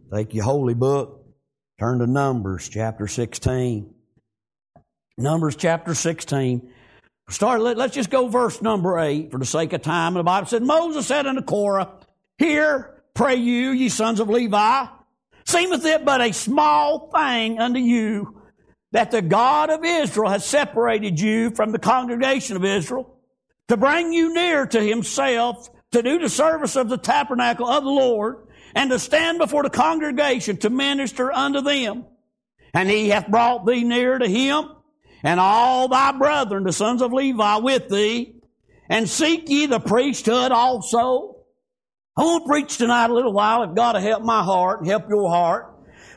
Take your holy book, turn to Numbers chapter 16. Numbers chapter 16. Let's just go verse number 8 for the sake of time. The Bible said, Moses said unto Korah, Hear, pray you, ye sons of Levi, seemeth it but a small thing unto you, that the God of Israel has separated you from the congregation of Israel, to bring you near to himself, to do the service of the tabernacle of the Lord, and to stand before the congregation to minister unto them. And he hath brought thee near to him, and all thy brethren, the sons of Levi, with thee, and seek ye the priesthood also. I want to preach tonight a little while, if God will help my heart and help your heart,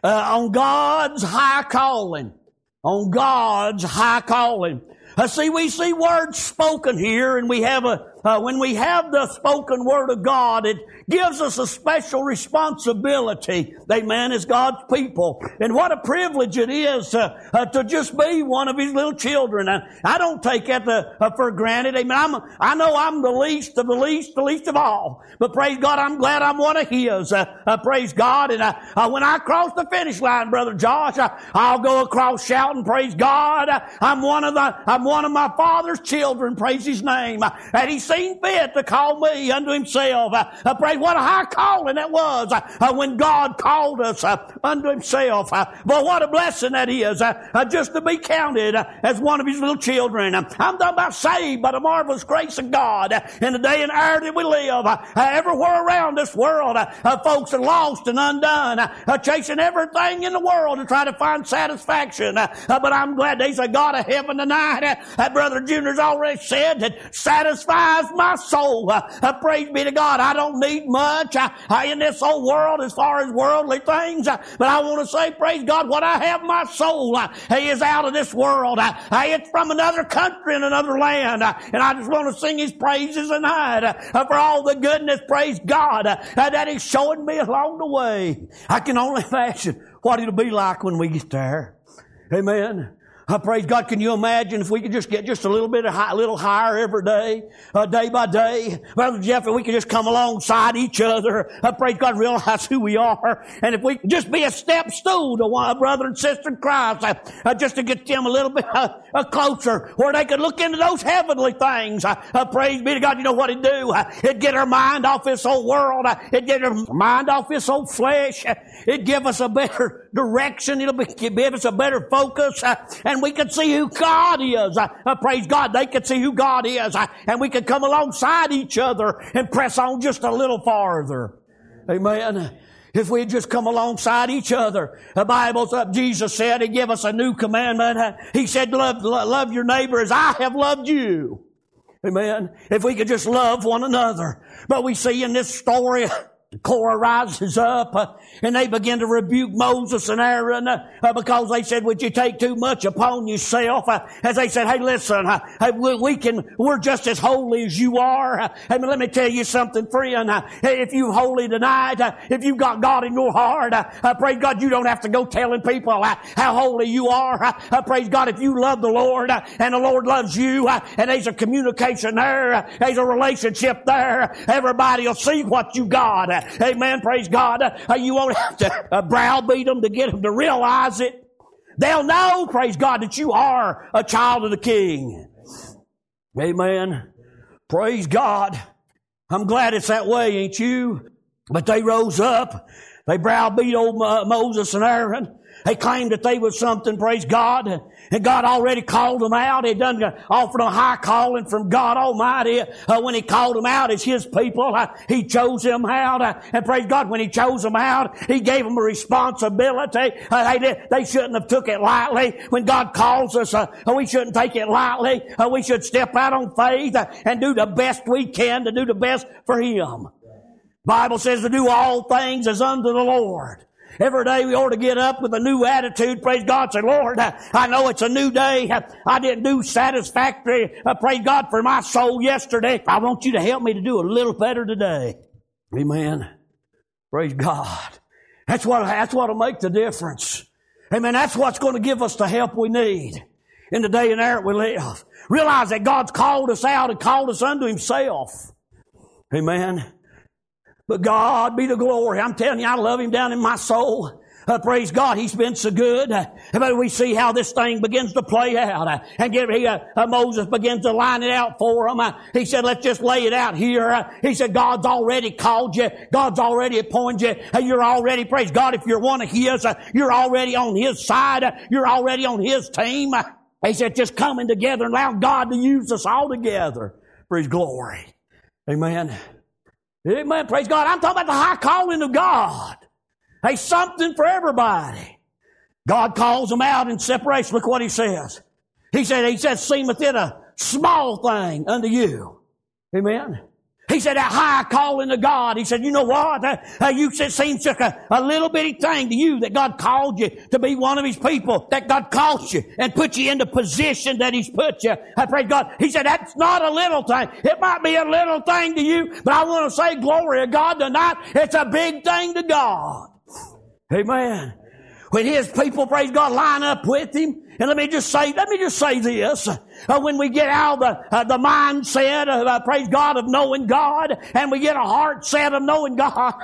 on God's high calling. On God's high calling. We see words spoken here, and when we have the spoken word of God, it gives us a special responsibility, amen, as God's people. And what a privilege it is to just be one of his little children. And I don't take that for granted, amen. I know I'm the least of the least of all. But praise God, I'm glad I'm one of his. Praise God. And when I cross the finish line, Brother Josh, I'll go across shouting, praise God. I'm one of my Father's children, praise his name. And he seen fit to call me unto himself. Praise what a high calling that was when God called us unto himself. But what a blessing that is, just to be counted as one of his little children. I'm talking about saved by the marvelous grace of God in the day and hour that we live. Everywhere around this world, folks are lost and undone, chasing everything in the world to try to find satisfaction. But I'm glad there's a God of heaven tonight. Brother Junior's already said that satisfies my soul. Praise be to God. I don't need much in this whole world as far as worldly things. But I want to say, praise God, what I have my soul is out of this world. It's from another country and another land. And I just want to sing his praises tonight for all the goodness, praise God, that he's showing me along the way. I can only imagine what it'll be like when we get there. Amen. Praise God. Can you imagine if we could just get just a little bit a little higher every day, day by day? Brother Jeff, if we could just come alongside each other, praise God, realize who we are. And if we could just be a step stool to one brother and sister in Christ, just to get them a little bit closer, where they could look into those heavenly things. Praise be to God. You know what it'd do? It'd get our mind off this old world. It'd get our mind off this old flesh. It'd give us a better direction. It'll give us a better focus. And we could see who God is. Praise God, they could see who God is. And we could come alongside each other and press on just a little farther. Amen. If we just come alongside each other. The Bible's up, Jesus said, He gave us a new commandment. He said, love your neighbor as I have loved you. Amen. If we could just love one another. But we see in this story, Korah rises up and they begin to rebuke Moses and Aaron because they said, would you take too much upon yourself? As they said, hey, listen, we're just as holy as you are. Hey, let me tell you something, friend. If you're holy tonight, if you've got God in your heart, praise God, you don't have to go telling people how holy you are. Praise God, if you love the Lord and the Lord loves you and there's a communication there, there's a relationship there, everybody will see what you got. Amen. Praise God. You won't have to browbeat them to get them to realize it. They'll know, praise God, that you are a child of the King. Amen. Praise God. I'm glad it's that way, ain't you? But they rose up. They browbeat old Moses and Aaron. They claimed that they was something, praise God. And God already called them out. He done offered a high calling from God Almighty. When He called them out as His people, He chose them out. And praise God, when He chose them out, He gave them a responsibility. They shouldn't have took it lightly. When God calls us, we shouldn't take it lightly. We should step out on faith and do the best we can to do the best for Him. Bible says to do all things as unto the Lord. Every day we ought to get up with a new attitude. Praise God. Say, Lord, I know it's a new day. I didn't do satisfactory, praise God, for my soul yesterday. I want you to help me to do a little better today. Amen. Praise God. That's what'll make the difference. Amen. That's what's going to give us the help we need in the day and hour we live. Realize that God's called us out and called us unto Himself. Amen. But God be the glory. I'm telling you, I love Him down in my soul. Praise God, He's been so good. But we see how this thing begins to play out. Moses begins to line it out for him. He said, let's just lay it out here. He said, God's already called you. God's already appointed you. You're already, praise God, if you're one of His, you're already on His side. You're already on His team. He said, just coming together and allow God to use us all together for His glory. Amen. Amen. Praise God. I'm talking about the high calling of God. Hey, something for everybody. God calls them out in separation. Look what He says. He said, seemeth it a small thing unto you. Amen. He said, that high calling of God. He said, you know what? You said it seems like a little bitty thing to you that God called you to be one of His people, that God called you and put you in the position that He's put you. I praise God. He said, that's not a little thing. It might be a little thing to you, but I want to say glory to God tonight. It's a big thing to God. Amen. When His people, praise God, line up with Him, and let me just say this. When we get out of the mindset of, praise God, of knowing God, and we get a heart set of knowing God,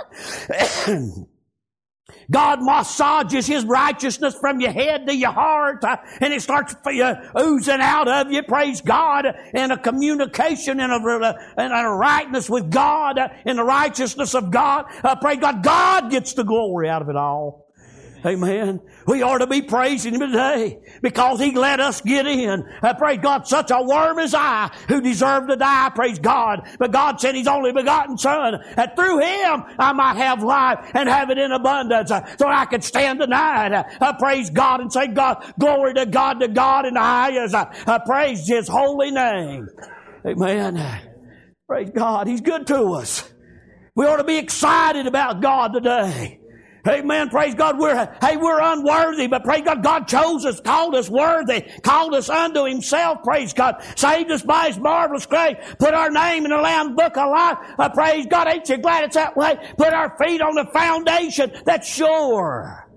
God massages His righteousness from your head to your heart, and it starts oozing out of you, praise God, and a communication and a rightness with God, and the righteousness of God. Praise God, God gets the glory out of it all. Amen. We ought to be praising Him today because He let us get in. Praise God, such a worm as I who deserved to die, praise God. But God sent His only begotten Son, that through Him I might have life and have it in abundance, so I could stand tonight. Praise God and say, God, glory to God in the highest. Praise His holy name. Amen. Praise God. He's good to us. We ought to be excited about God today. Amen. Praise God. We're unworthy, but praise God, God chose us, called us worthy, called us unto Himself. Praise God. Saved us by His marvelous grace. Put our name in the Lamb's book of life. Praise God. Ain't you glad it's that way? Put our feet on the foundation that's sure.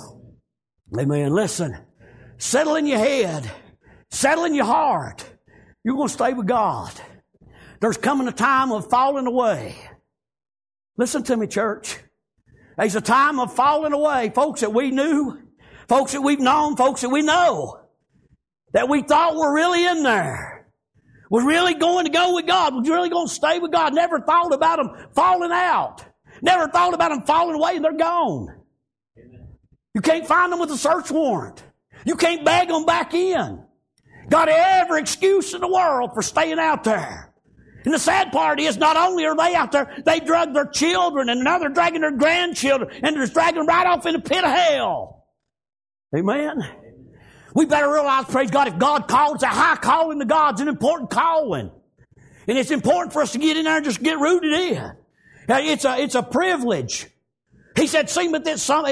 Amen. Listen. Settle in your head. Settle in your heart. You're going to stay with God. There's coming a time of falling away. Listen to me, church. There's a time of falling away. Folks that we knew, folks that we've known, folks that we know, that we thought were really in there, was really going to go with God, was really going to stay with God. Never thought about them falling out. Never thought about them falling away, and they're gone. You can't find them with a search warrant. You can't bag them back in. Got every excuse in the world for staying out there. And the sad part is, not only are they out there, they drug their children, and now they're dragging their grandchildren, and they're dragging them right off in the pit of hell. Amen? We better realize, praise God, if God calls, it's a high calling to God. It's an important calling. And it's important for us to get in there and just get rooted in. It's a privilege. He said, seemeth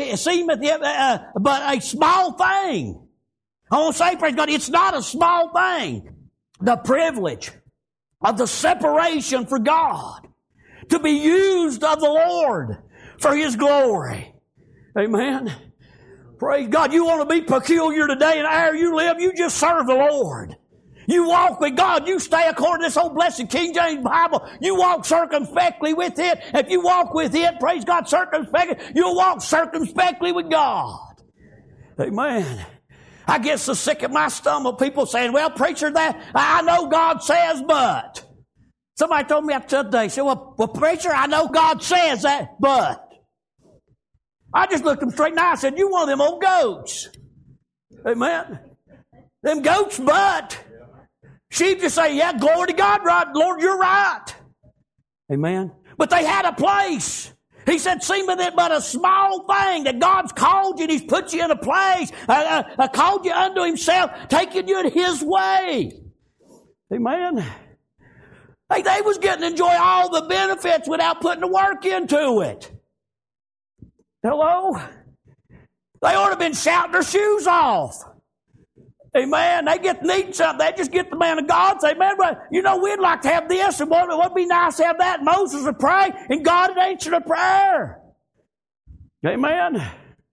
but a small thing. I want to say, praise God, it's not a small thing. The privilege of the separation for God, to be used of the Lord for His glory. Amen. Praise God. You want to be peculiar today in the area you live, you just serve the Lord. You walk with God. You stay according to this old blessed King James Bible. You walk circumspectly with it. If you walk with it, praise God, circumspectly, you'll walk circumspectly with God. Amen. I get so sick at my stomach, people saying, well, preacher, that I know God says, but. Somebody told me after today, said, well, preacher, I know God says that, but. I just looked them straight in the eye and said, you one of them old goats. Amen. Them goats, but. Sheep just say, yeah, glory to God, right? Lord, you're right. Amen. But they had a place. He said, seemeth it but a small thing that God's called you and He's put you in a place, called you unto Himself, taking you in His way. Amen. Hey, they was getting to enjoy all the benefits without putting the work into it. Hello? They ought to have been shouting their shoes off. Amen. They get needing something. They just get the man of God and say, man, you know, we'd like to have this, and what'd be nice to have that. And Moses would pray, and God would answer the prayer. Amen.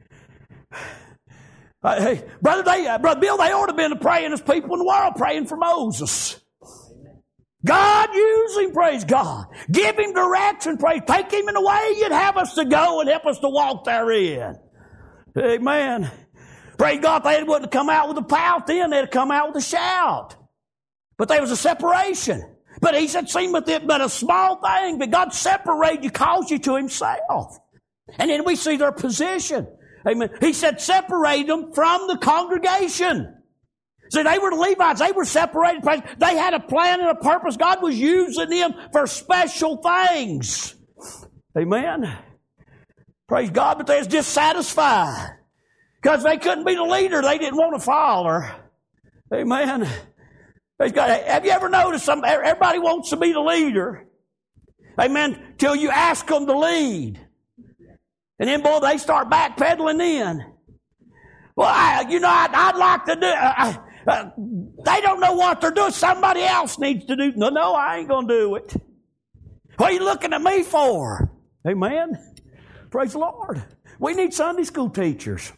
Hey, Brother Bill, they ought to have been praying as people in the world, praying for Moses. God use him, praise God. Give him direction, praise. Take him in the way you'd have us to go and help us to walk therein. Amen. Praise God, they wouldn't have come out with a pout then, they'd have come out with a shout. But there was a separation. But he said, seemeth it but a small thing, but God separated you, calls you to himself. And then we see their position. Amen. He said, separate them from the congregation. See, they were the Levites. They were separated. They had a plan and a purpose. God was using them for special things. Amen. Praise God, but they was dissatisfied because they couldn't be the leader. They didn't want to follow her. Amen. Praise God. Have you ever noticed everybody wants to be the leader? Amen. Till you ask them to lead. And then, boy, they start backpedaling in. Well, I'd like to do they don't know what they're doing. Somebody else needs to do. No, I ain't going to do it. What are you looking at me for? Amen. Praise the Lord. We need Sunday school teachers.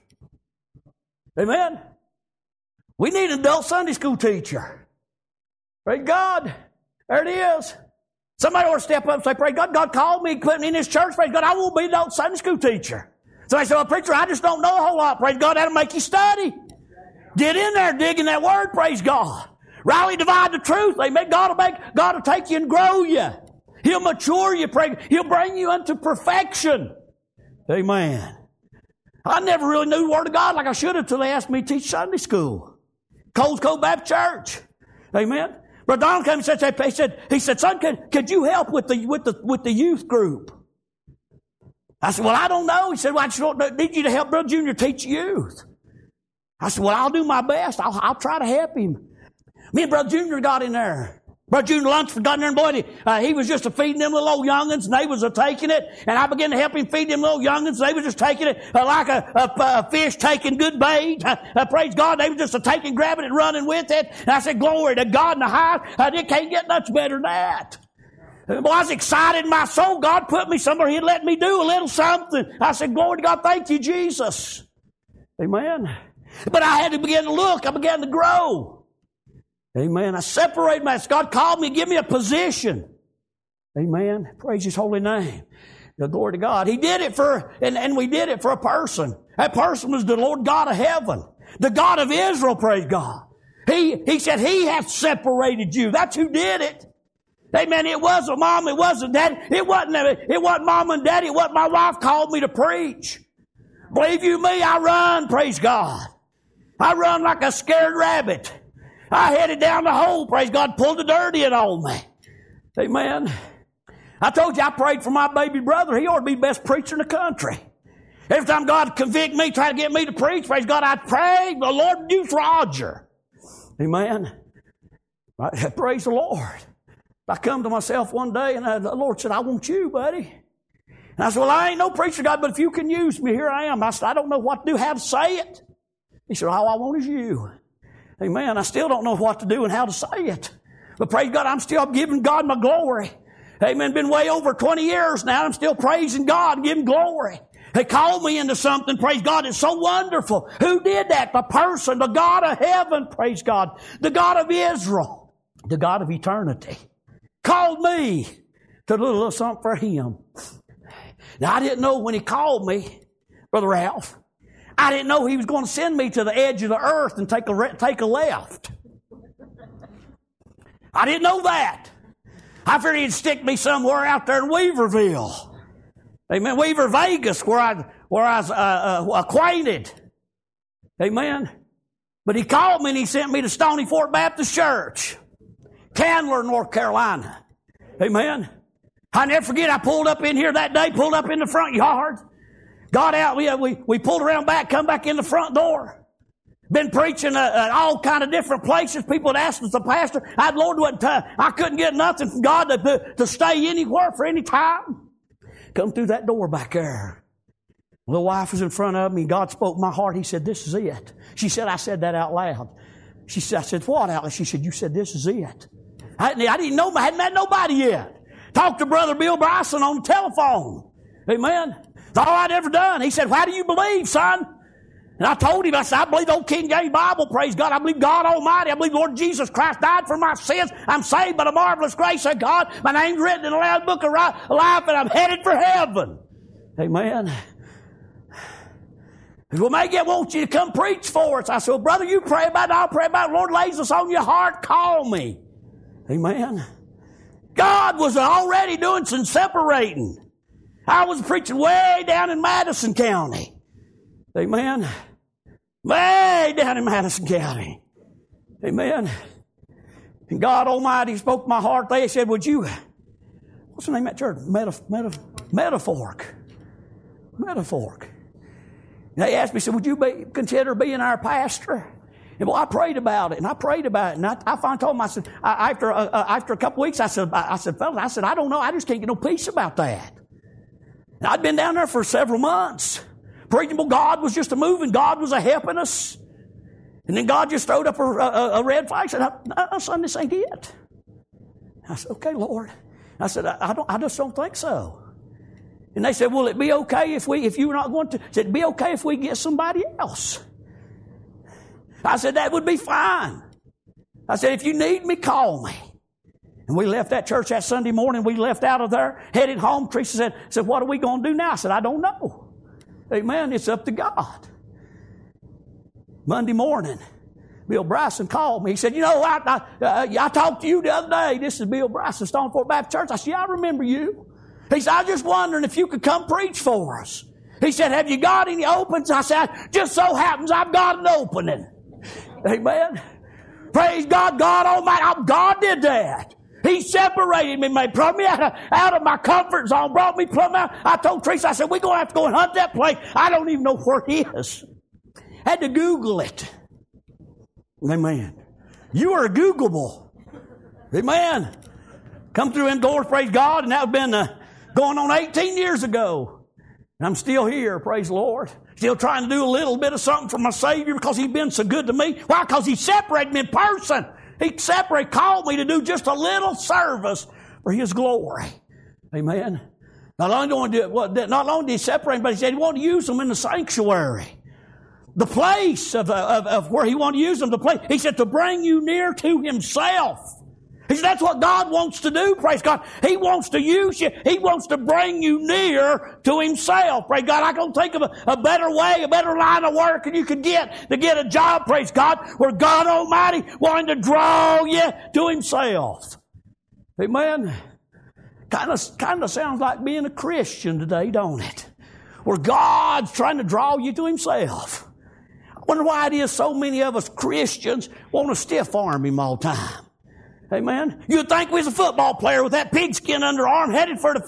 Amen. We need an adult Sunday school teacher. Praise God. There it is. Somebody ought to step up and say, praise God, God called me, put me in this church. Praise God, I won't be an adult Sunday school teacher. Somebody said, well, preacher, I just don't know a whole lot. Praise God, that'll make you study. Get in there, dig in that word, praise God. Rightly divide the truth. Amen. God will take you and grow you. He'll mature you. He'll bring you unto perfection. Amen. I never really knew the Word of God like I should have until they asked me to teach Sunday school. Coles Cove Baptist Church. Amen. Brother Donald came and he said, son, could you help with the youth group? I said, well, I don't know. He said, well, I just need you to help Brother Junior teach youth. I said, well, I'll do my best. I'll try to help him. Me and Brother Junior got in there. Brother Junior Lunsford got in there, and boy, he was just feeding them little old youngins, and they was taking it. And I began to help him feed them little youngins, and they was just taking it like a fish taking good bait. Praise God, they was just taking, grabbing it, running with it. And I said, glory to God in the highest. It can't get much better than that. Boy, I was excited in my soul. God put me somewhere. He'd let me do a little something. I said, glory to God, thank you, Jesus. Amen. But I had to begin to look. I began to grow. Amen. I separated myself. God called me, give me a position. Amen. Praise His holy name. Glory to God. He did it and we did it for a person. That person was the Lord God of heaven. The God of Israel, praise God. He said, He hath separated you. That's who did it. Amen. It wasn't mom. It wasn't dad. It wasn't mom and daddy. It wasn't my wife called me to preach. Believe you me, I run, praise God. I run like a scared rabbit. I headed down the hole, praise God, pulled the dirt in on me. Amen. I told you I prayed for my baby brother. He ought to be the best preacher in the country. Every time God convict me, try to get me to preach, praise God, I'd pray, the Lord use Roger. Amen. Right? Praise the Lord. I come to myself one day and the Lord said, I want you, buddy. And I said, well, I ain't no preacher, God, but if you can use me, here I am. I said, I don't know what to do, how to say it. He said, all I want is you. Amen. I still don't know what to do and how to say it. But praise God, I'm still giving God my glory. Amen. Been way over 20 years now. I'm still praising God and giving glory. He called me into something, praise God. It's so wonderful. Who did that? The person, the God of heaven, praise God. The God of Israel, the God of eternity. Called me to do a little something for Him. Now, I didn't know when He called me, Brother Ralph, I didn't know He was going to send me to the edge of the earth and take a left. I didn't know that. I figured He'd stick me somewhere out there in Weaverville. Amen. Weaver, Vegas, where I was acquainted. Amen. But He called me and He sent me to Stony Fort Baptist Church, Candler, North Carolina. Amen. I never forget, I pulled up in here that day, pulled up in the front yard, got out, we pulled around back, come back in the front door. Been preaching at all kind of different places. People had asked us, the pastor, Lord, I couldn't get nothing from God to stay anywhere for any time. Come through that door back there. My little wife was in front of me, and God spoke in my heart. He said, this is it. She said, I said that out loud. I said, what out loud? She said, you said this is it. I didn't know, I hadn't met nobody yet. Talked to Brother Bill Bryson on the telephone. Amen. That's all I'd ever done. He said, why do you believe, son? And I told him, I said, I believe the old King James Bible, praise God. I believe God Almighty. I believe Lord Jesus Christ died for my sins. I'm saved by the marvelous grace of God. My name's written in the Lamb's Book of Life, and I'm headed for heaven. Amen. Well, Maggie, I want you to come preach for us. I said, well, brother, you pray about it. I'll pray about it. Lord lays us on your heart. Call me. Amen. God was already doing some separating. I was preaching way down in Madison County. Amen. Way down in Madison County. Amen. And God Almighty spoke to my heart. They said, would you, what's the name of that church? Metaphoric. And they asked me, said, would you consider being our pastor? And well, I prayed about it, and I finally told them, I said, after a couple weeks, I said, fellas, I don't know, I just can't get no peace about that. And I'd been down there for several months. Preaching, well, God was just a moving. God was a helping us. And then God just throwed up a red flag. I said, no, son, this ain't it. I said, okay, Lord. I said, I just don't think so. And they said, will it be okay if you're not going to? I said, it'd be okay if we get somebody else. I said, that would be fine. I said, if you need me, call me. And we left that church that Sunday morning. We left out of there, headed home. Teresa said, what are we going to do now? I said, I don't know. Amen. It's up to God. Monday morning, Bill Bryson called me. He said, you know, I talked to you the other day. This is Bill Bryson, Stone Fort Baptist Church. I said, yeah, I remember you. He said, I was just wondering if you could come preach for us. He said, have you got any openings? I said, just so happens I've got an opening. Amen. Praise God, God Almighty. God did that. He separated me, brought me out of my comfort zone, brought me plumb out. I told Teresa, I said, we're going to have to go and hunt that place. I don't even know where it is. Had to Google it. Amen. You are Googleable. Amen. Come through indoors, praise God, and that has been going on 18 years ago. And I'm still here, praise the Lord. Still trying to do a little bit of something for my Savior because He's been so good to me. Why? Because He separated me in person. He called me to do just a little service for His glory. Amen. Not only did He separate me, but He said He wanted to use them in the sanctuary. The place of where He wanted to use them. The place. He said to bring you near to Himself. He said that's what God wants to do, praise God. He wants to use you. He wants to bring you near to Himself, praise God. I can think of a better way, a better line of work and you could get to get a job, praise God, where God Almighty wanting to draw you to Himself. Amen. Kind of sounds like being a Christian today, don't it? Where God's trying to draw you to Himself. I wonder why it is so many of us Christians want to stiff arm Him all the time. Amen. You'd think we was a football player with that pigskin underarm headed for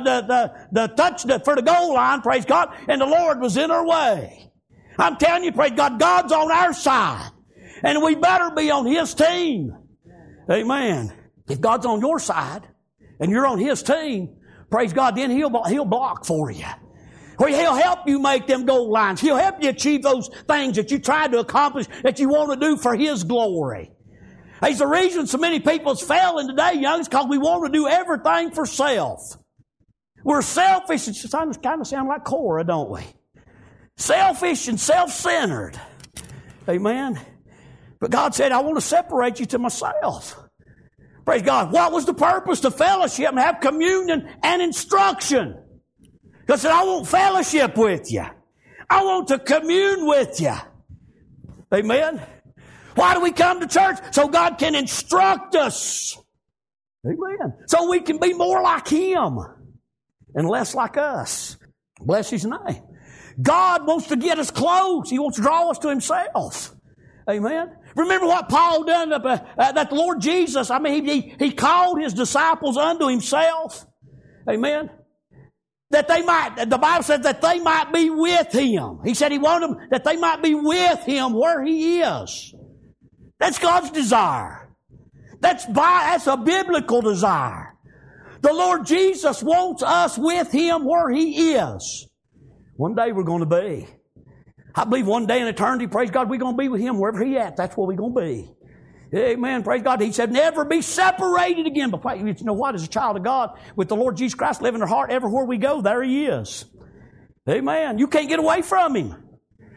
for the goal line, praise God, and the Lord was in our way. I'm telling you, praise God, God's on our side. And we better be on His team. Amen. If God's on your side and you're on His team, praise God, then He'll block for you. Or He'll help you make them goal lines. He'll help you achieve those things that you tried to accomplish that you want to do for His glory. It's the reason so many people's failing today, young, is because we want to do everything for self. We're selfish. It kind of sound like Korah, don't we? Selfish and self-centered. Amen. But God said, I want to separate you to myself. Praise God. What was the purpose? To fellowship and have communion and instruction. God said, I want fellowship with you. I want to commune with you. Amen. Why do we come to church? So God can instruct us. Amen. So we can be more like Him and less like us. Bless His name. God wants to get us close. He wants to draw us to Himself. Amen. Remember what Paul done that the Lord Jesus, He called His disciples unto Himself. Amen. That they might, the Bible says that they might be with Him. He said He wanted them that they might be with Him where He is. That's God's desire. That's a biblical desire. The Lord Jesus wants us with Him where He is. One day we're going to be. I believe one day in eternity, praise God, we're going to be with Him wherever He at. That's where we're going to be. Amen. Praise God. He said, never be separated again. But you know what? As a child of God, with the Lord Jesus Christ living in our heart, everywhere we go, there He is. Amen. You can't get away from Him.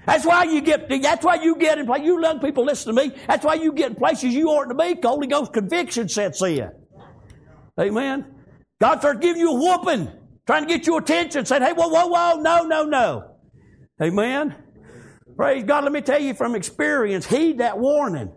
That's why you get in places. You young people listen to me. That's why you get in places you oughtn't to be. Holy Ghost conviction sets in. Amen. God starts giving you a whooping, trying to get your attention, saying, hey, whoa, no. Amen. Praise God. Let me tell you from experience, heed that warning.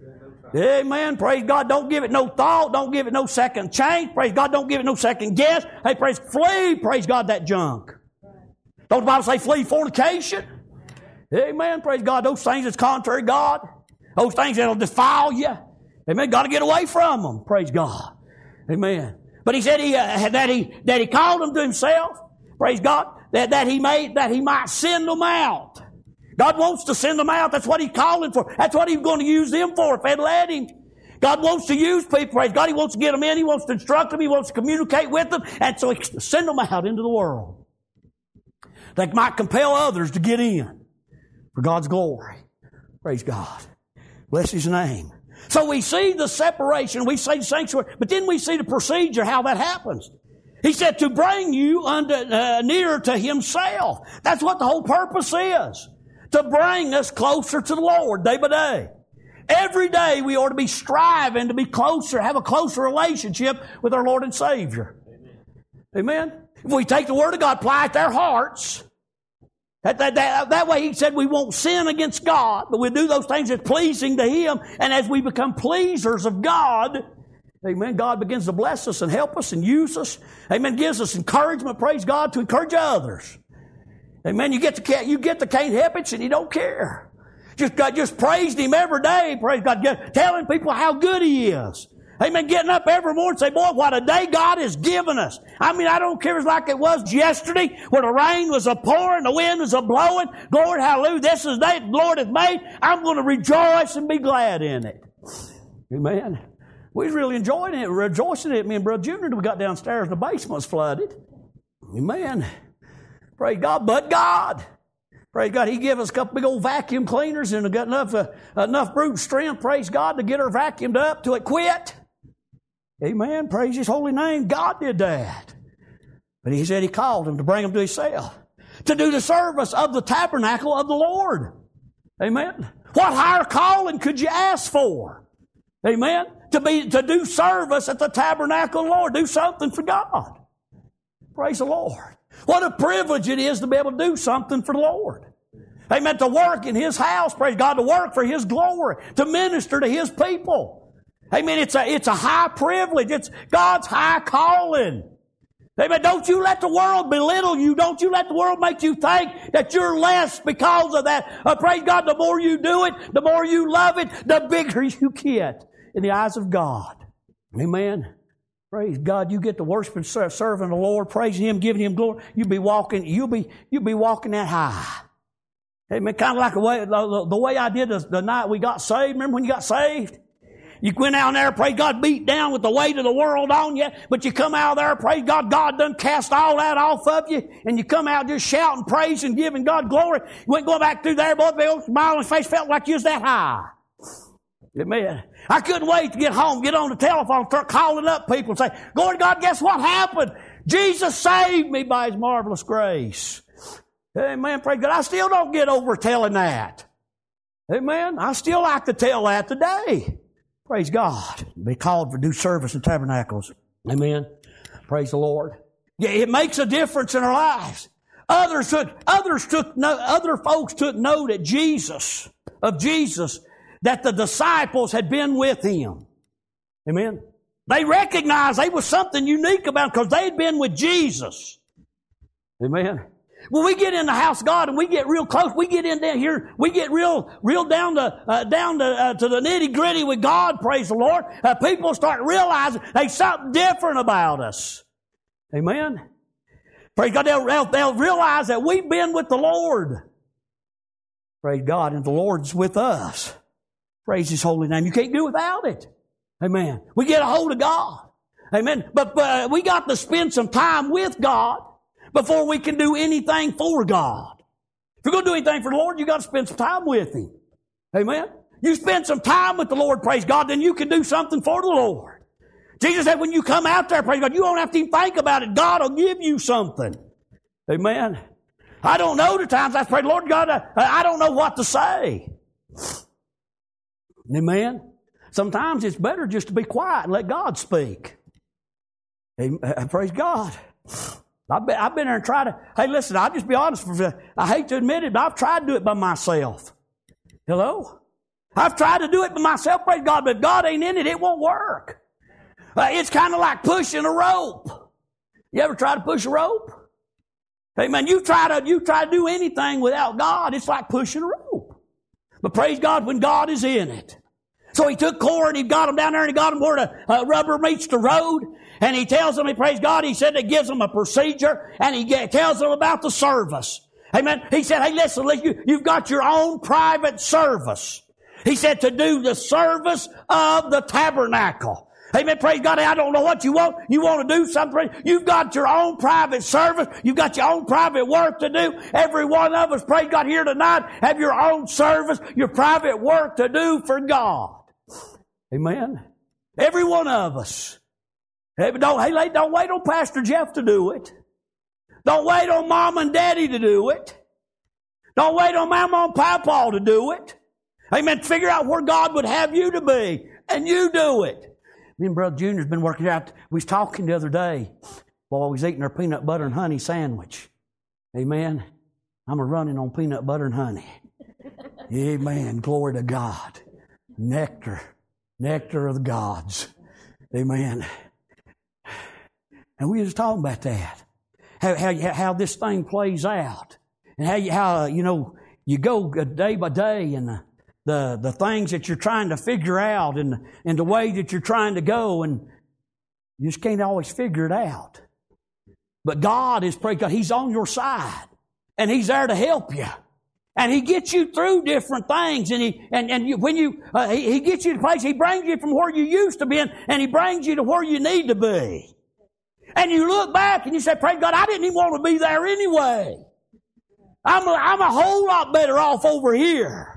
Amen. Praise God. Don't give it no thought. Don't give it no second change. Praise God. Don't give it no second guess. Hey, flee, praise God, that junk. Don't the Bible say flee fornication? Amen. Praise God. Those things that's contrary to God. Those things that'll defile you. Amen. Got to get away from them. Praise God. Amen. But he said that he called them to himself. Praise God. That he might send them out. God wants to send them out. That's what He's calling for. That's what He's going to use them for if they'd let Him. God wants to use people. Praise God. He wants to get them in. He wants to instruct them. He wants to communicate with them. And so He send them out into the world. That might compel others to get in for God's glory. Praise God. Bless His name. So we see the separation. We see the sanctuary. But then we see the procedure, how that happens. He said to bring you nearer to Himself. That's what the whole purpose is. To bring us closer to the Lord day by day. Every day we ought to be striving to be closer, have a closer relationship with our Lord and Savior. Amen? If we take the Word of God, apply it to our hearts, that way He said we won't sin against God, but we'll do those things that's pleasing to Him. And as we become pleasers of God, amen, God begins to bless us and help us and use us. Amen, gives us encouragement, praise God, to encourage others. Amen. You get to can't help it and you don't care. Just praising Him every day. Praise God. Telling people how good He is. Amen. Getting up every morning and say, boy, what a day God has given us. I mean, I don't care. It's like it was yesterday where the rain was a-pouring, the wind was a-blowing. Glory, hallelujah. This is the day the Lord hath made. I'm going to rejoice and be glad in it. Amen. We was really enjoying it, rejoicing in it. Me and Brother Junior, we got downstairs, the basement was flooded. Amen. Praise God, but God. Praise God, He gave us a couple big old vacuum cleaners and got enough brute strength, praise God, to get her vacuumed up till it quit. Amen. Praise His holy name. God did that. But He said He called them to bring them to Himself. To do the service of the tabernacle of the Lord. Amen. What higher calling could you ask for? Amen. To do service at the tabernacle of the Lord. Do something for God. Praise the Lord. What a privilege it is to be able to do something for the Lord. Amen. To work in His house, praise God, to work for His glory, to minister to His people. Amen. It's a high privilege. It's God's high calling. Amen. Don't you let the world belittle you. Don't you let the world make you think that you're less because of that. Praise God, the more you do it, the more you love it, the bigger you get in the eyes of God. Amen. Praise God, you get to worship and serving the Lord, praising Him, giving Him glory. You'll be walking that high. Amen. Kind of like the way I did the night we got saved. Remember when you got saved? You went out there, praise God, beat down with the weight of the world on you, but you come out there, praise God, God done cast all that off of you, and you come out just shouting, praising, giving God glory. You went going back through there, both the old smile on your face, felt like you was that high. Amen. I couldn't wait to get home, get on the telephone, start calling up people and say, glory to God, guess what happened? Jesus saved me by His marvelous grace. Amen. Praise God. I still don't get over telling that. Amen. I still like to tell that today. Praise God. Be called to do service in tabernacles. Amen. Praise the Lord. Yeah, it makes a difference in our lives. Other folks took note of Jesus, that the disciples had been with Him. Amen. They recognized there was something unique about them because they had been with Jesus. Amen. When we get in the house of God and we get real close, we get in down here, we get real down to the nitty gritty with God, praise the Lord. People start realizing there's something different about us. Amen. Praise God. They'll realize that we've been with the Lord. Praise God. And the Lord's with us. Praise His holy name. You can't do without it. Amen. We get a hold of God. Amen. But we got to spend some time with God before we can do anything for God. If you're going to do anything for the Lord, you got to spend some time with Him. Amen. You spend some time with the Lord, praise God, then you can do something for the Lord. Jesus said when you come out there, praise God, you don't have to even think about it. God will give you something. Amen. I don't know the times I prayed, Lord God, I don't know what to say. Amen. Sometimes it's better just to be quiet and let God speak. Praise God. I've been there and tried to, hey, listen, I'll just be honest with you. I hate to admit it, but I've tried to do it by myself. Hello? I've tried to do it by myself, praise God, but if God ain't in it, it won't work. It's kind of like pushing a rope. You ever try to push a rope? Amen. You try to do anything without God, it's like pushing a rope. But praise God when God is in it. So he took Cora and he got him down there and he got him where the rubber meets the road. And he tells them, praise God, he said it gives them a procedure and he tells them about the service. Amen. He said, hey, listen, you've got your own private service. He said to do the service of the tabernacle. Amen. Praise God. I don't know what you want. You want to do something. You've got your own private service. You've got your own private work to do. Every one of us, praise God, here tonight, have your own service, your private work to do for God. Amen. Every one of us. Don't wait on Pastor Jeff to do it. Don't wait on Mom and Daddy to do it. Don't wait on Mama and Papa to do it. Amen. Figure out where God would have you to be, and you do it. Me and Brother Junior's been working out. We was talking the other day while we was eating our peanut butter and honey sandwich. Amen. I'm running on peanut butter and honey. Amen. Glory to God. Nectar of the gods. Amen. And we was talking about that. How this thing plays out. And how you go day by day and the things that you're trying to figure out and the way that you're trying to go, and you just can't always figure it out. But God is, praise God, He's on your side and He's there to help you. And He gets you through different things, and He gets you to a place, He brings you from where you used to be, and He brings you to where you need to be. And you look back and you say, praise God, I didn't even want to be there anyway. I'm a whole lot better off over here.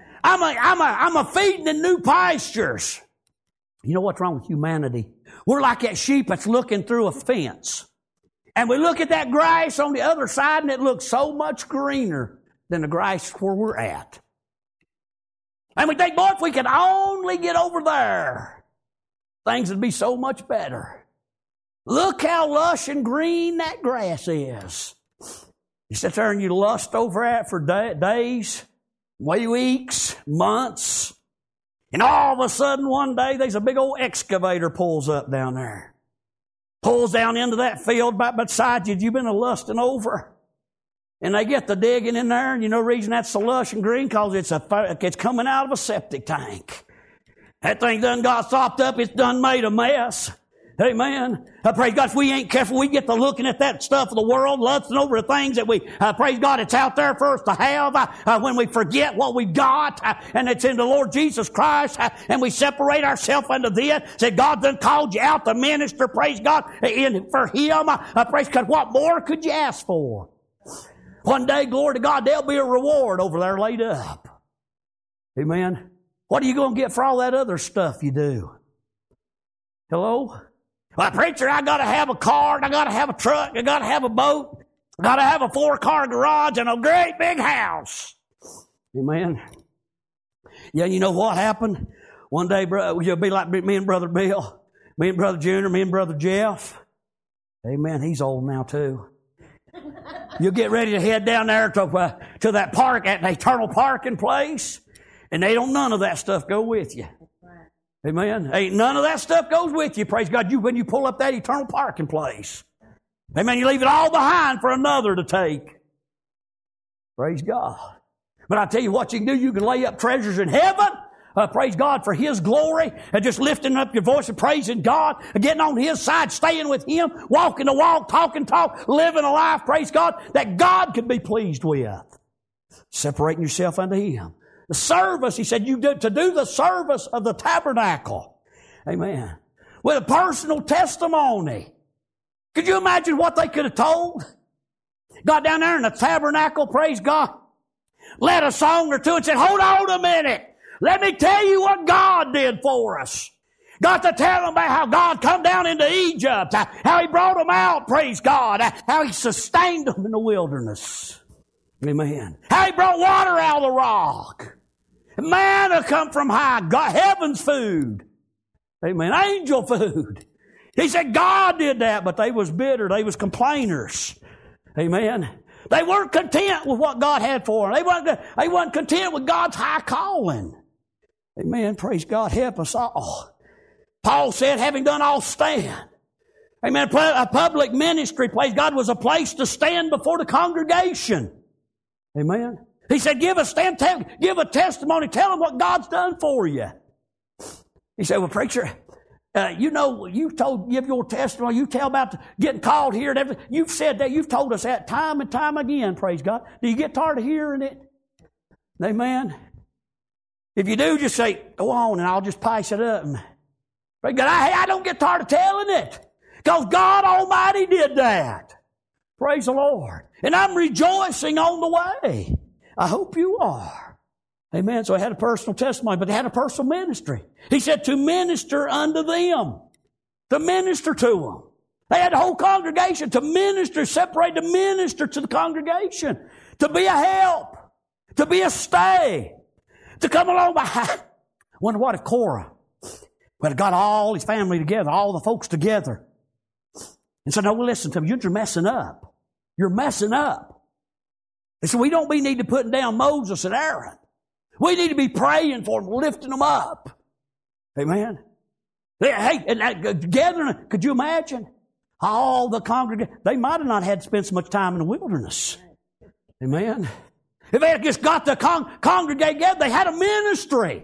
I'm a feeding in new pastures. You know what's wrong with humanity? We're like that sheep that's looking through a fence. And we look at that grass on the other side and it looks so much greener than the grass where we're at. And we think, boy, if we could only get over there, things would be so much better. Look how lush and green that grass is. You sit there and you lust over it for days, weeks, months, and all of a sudden one day there's a big old excavator pulls up down there. Pulls down into that field right beside you you've been lusting over. And they get the digging in there, and you know the reason that's so lush and green? Because it's coming out of a septic tank. That thing done got sopped up, it's done made a mess. Amen. Praise God, if we ain't careful, we get to looking at that stuff of the world, lusting over the things that we, praise God, it's out there for us to have, when we forget what we've got, and it's in the Lord Jesus Christ, and we separate ourselves unto thee. Say, God done called you out to minister, praise God, for Him. Praise God, what more could you ask for? One day, glory to God, there'll be a reward over there laid up. Amen. What are you going to get for all that other stuff you do? Hello? Well, preacher, I got to have a car, and I got to have a truck, I got to have a boat, I got to have a 4-car garage and a great big house. Amen. Yeah, you know what happened? One day, you'll be like me and Brother Bill, me and Brother Junior, me and Brother Jeff. Amen. He's old now too. You'll get ready to head down there to that park, at an eternal parking place, and none of that stuff go with you. Amen. Ain't none of that stuff goes with you, praise God, when you pull up that eternal parking place. Amen. You leave it all behind for another to take. Praise God. But I tell you what you can do, you can lay up treasures in heaven. Praise God for His glory, and just lifting up your voice and praising God, getting on His side, staying with Him, walking the walk, talking talk, living a life, praise God, that God could be pleased with. Separating yourself unto Him. The service, He said, to do the service of the tabernacle. Amen. With a personal testimony. Could you imagine what they could have told? Got down there in the tabernacle, praise God, led a song or two and said, hold on a minute. Let me tell you what God did for us. Got to tell them about how God come down into Egypt, how He brought them out, praise God, how He sustained them in the wilderness. Amen. How He brought water out of the rock. Manna come from high. God, heaven's food. Amen. Angel food. He said God did that, but they was bitter. They was complainers. Amen. They weren't content with what God had for them. They weren't content with God's high calling. Amen. Praise God. Help us all. Paul said, having done all, stand. Amen. A public ministry place, God, was a place to stand before the congregation. Amen. He said, give a testimony. Tell them what God's done for you. He said, well, preacher, give your testimony. You tell about getting called here and everything. You've said that. You've told us that time and time again, praise God. Do you get tired of hearing it? Amen. If you do, just say, go on, and I'll just pass it up. Praise God. I don't get tired of telling it, because God Almighty did that. Praise the Lord. And I'm rejoicing on the way. I hope you are. Amen. So I had a personal testimony, but they had a personal ministry. He said to minister unto them. To minister to them. They had the whole congregation to minister, separate to minister to the congregation. To be a help. To be a stay. To come along behind. Wonder what if Korah would have got all his family together, all the folks together, and said, no, listen to me, you're messing up. You're messing up. And so we don't need to put down Moses and Aaron. We need to be praying for them, lifting them up. Amen. Hey, and gathering, could you imagine? All the congregation, they might have not had to spend so much time in the wilderness. Amen. If they had just got the congregate together, they had a ministry.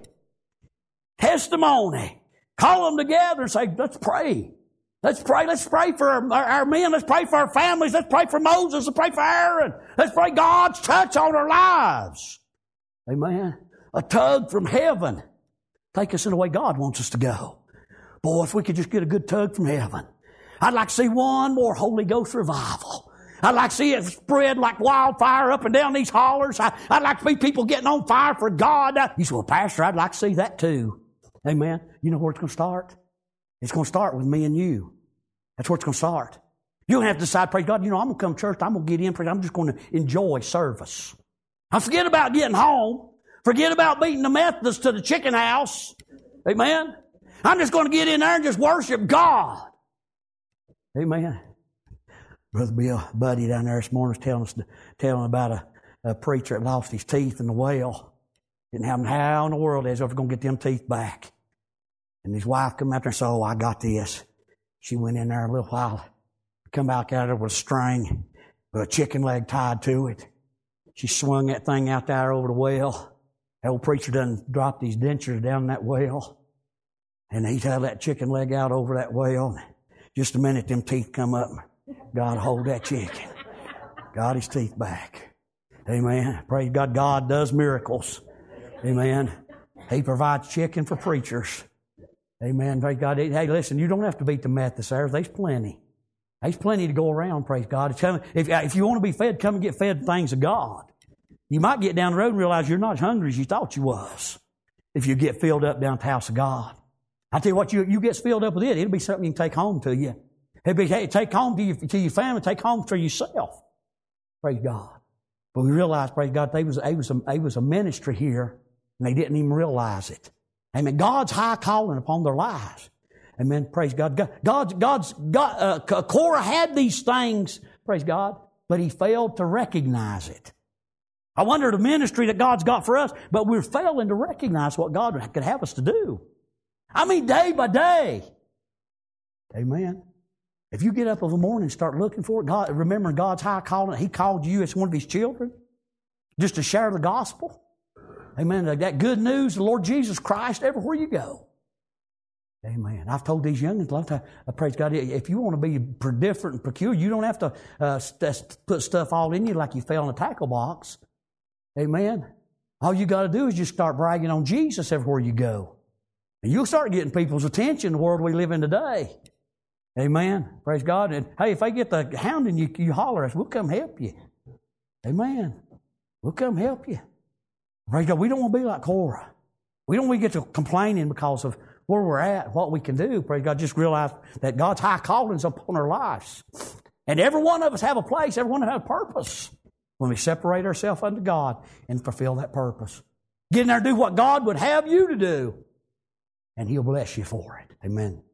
Testimony. Call them together and say, let's pray. Let's pray. Let's pray for our men. Let's pray for our families. Let's pray for Moses. Let's pray for Aaron. Let's pray God's touch on our lives. Amen. A tug from heaven. Take us in the way God wants us to go. Boy, if we could just get a good tug from heaven. I'd like to see one more Holy Ghost revival. I'd like to see it spread like wildfire up and down these hollers. I'd like to see people getting on fire for God. You say, well, Pastor, I'd like to see that too. Amen. You know where it's going to start? It's going to start with me and you. That's where it's going to start. You don't have to decide, praise God, I'm going to come to church. I'm going to get in. I'm just going to enjoy service. I forget about getting home. Forget about beating the Methodists to the chicken house. Amen. I'm just going to get in there and just worship God. Amen. Brother Bill, buddy down there this morning was telling about a preacher that lost his teeth in the well. Didn't have how in the world is ever going to get them teeth back. And his wife come out there and said, I got this. She went in there a little while, come back out there with a string, with a chicken leg tied to it. She swung that thing out there over the well. The old preacher done dropped his dentures down that well. And he held that chicken leg out over that well. Just a minute, them teeth come up. God hold that chicken. Got his teeth back. Amen. Praise God. God does miracles. Amen. He provides chicken for preachers. Amen. Praise God. Hey, listen, you don't have to beat the Methodists there. There's plenty. There's plenty to go around, praise God. It's coming. If you want to be fed, come and get fed things of God. You might get down the road and realize you're not as hungry as you thought you was if you get filled up down at the house of God. I tell you what, you get filled up with it, it'll be something you can take home to you. It'll be take home to your family, take home to yourself. Praise God. But we realize, praise God, they was a ministry here, and they didn't even realize it. Amen. God's high calling upon their lives. Amen. Praise God. Korah had these things, praise God, but he failed to recognize it. I wonder the ministry that God's got for us, but we're failing to recognize what God could have us to do. I mean, day by day. Amen. If you get up in the morning and start looking for it, God, remember God's high calling, He called you as one of His children just to share the gospel. Amen. That good news, the Lord Jesus Christ, everywhere you go. Amen. I've told these youngins a lot of times, praise God, if you want to be different and peculiar, you don't have to put stuff all in you like you fell in a tackle box. Amen. All you got to do is just start bragging on Jesus everywhere you go. And you'll start getting people's attention in the world we live in today. Amen. Praise God. And hey, if they get the hounding you, you holler at us, we'll come help you. Amen. We'll come help you. Praise God. We don't want to be like Korah. We don't want to get to complaining because of where we're at, what we can do. Praise God. Just realize that God's high calling is upon our lives. And every one of us have a place. Every one of us have a purpose. when we separate ourselves unto God and fulfill that purpose. Get in there and do what God would have you to do, and He'll bless you for it. Amen.